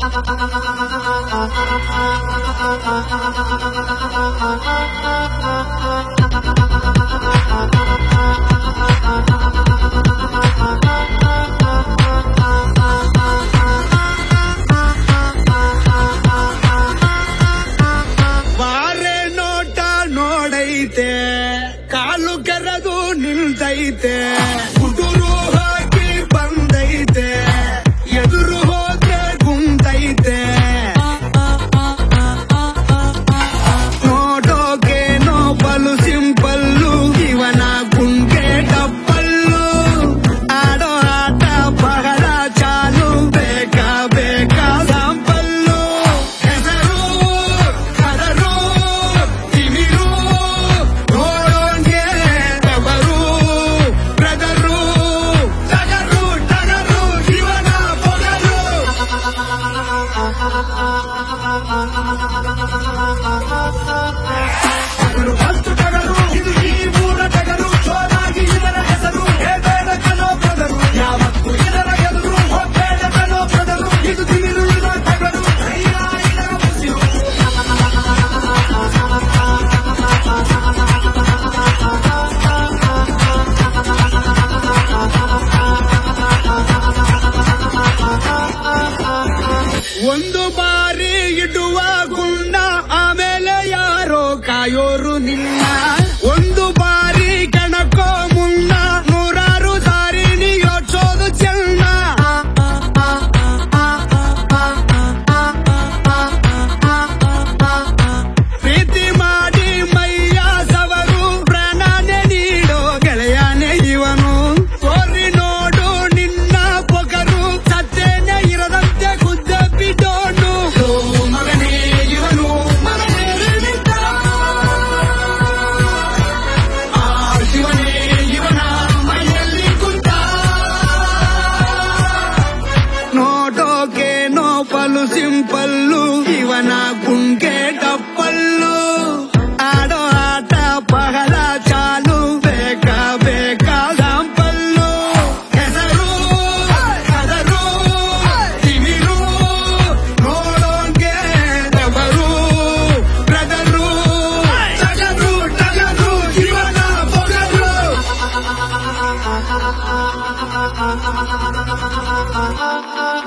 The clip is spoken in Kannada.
ಬಾರೆ ನೋಟ ನೋಡೈತೆ, ಕಾಲು ಕೆರೆದು ನಿಲ್ತೈತೆ, ಹುಡುರು ಹಾಕಿ ಬಂದೈತೆ, ಎದುರು ಹೋದ್ರೆ ಗುಂತೈತೆ. ನೋಡೋಕೇನೋ ಬಲು ಸಿಂಪಲ್ಲು, ಇವನ ಗುಂಗೆ ಡಪ್ಪಲ್ಲು. ಆಡೋ ಆಟ ಬಹಳ ಚಾಲು, ಬೇಕಾ ಬೇಕಾ ಸಾಂಪಲ್ಲು. ಹೆಸರು ಕದರು ತಿಮಿರು, ನೋಡೋಂಗೆ ಬೆವರು, ಬ್ರದರು ಟಗರು ಟಗರು, ಇವನ ಪೊಗರು. ಟಗರು ಬಂತು ಟಗರು, ಇದು ಈ ಊರ ಟಗರು. ಜೋರಾಗಿ ಇದರ ಹೆಸರು, ಹೇಬೇಡ ಕಣೋ ಬ್ರದರು. ಯಾವತ್ತು ಇದರ ಎದುರು ಹೋಗ್ಬೇಡ ಕಣೋ ಬ್ರದರು. ಇದು ತಿಮಿರುಳಿದ ಟಗರು, ಧೈರ್ಯ ಇದರ ಉಸಿರು. ಒಂದು ಬಾರಿ ಇಡುವ ಗುಣ್ಣ, ಆಮೇಲೆ ಯಾರೋ ಕಾಯೋರು ನಿನ್ನ. ಒಂದು ಬಾರಿ ಕಣಕೋ ಮುನ್ನ, ನೂರಾರು ಸಾರಿ ನೀ ಯೋಚಿಸೋದು ಚೆನ್ನ. ಪ್ರೀತಿ ಮಾಡಿ ಮೈಯ ಸವರು, ಪ್ರಾಣನೇ ನೀಡೋ ಗೆಳೆಯನೇ ಇವನು. ತೋರಿ ನೋಡು ನಿನ್ನ ಪೊಗರು, ಸತ್ತೇನೆ ಇರದಂತೆ ಗುದ್ದ ಬಿಡೋನು. ಮಗನೇ ಇವನು ಮಗನೇ ನಿಂತ, ಆ ಶಿವನೇ ಇವನ ಮೈಯಲ್ಲಿ ಕುಂತ. ನೋಡೋಕೇನೋ ಬಲು ಸಿಂಪಲ್ಲು, ಇವನ ಗುಂಗೆ ಡಪ್ಪಲ್ಲು. ಆಡೋ ಆಟ ಬಹಳ ಚಾಲು, ಬೇಕಾ ಬೇಕಾ ಸಾಂಪಲ್ಲು. ಹೆಸರು ಕದರು ತಿಮಿರು, ನೋಡೋಂಗೆ ಬೆವರು, ಬ್ರದರು ಟಗರು ಟಗರು, ಇವನ ಪೊಗರು.